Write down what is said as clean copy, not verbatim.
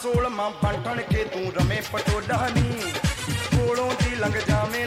16 मां बन ठण के तू रमे पटोला नी कोलों दी लंघ जावे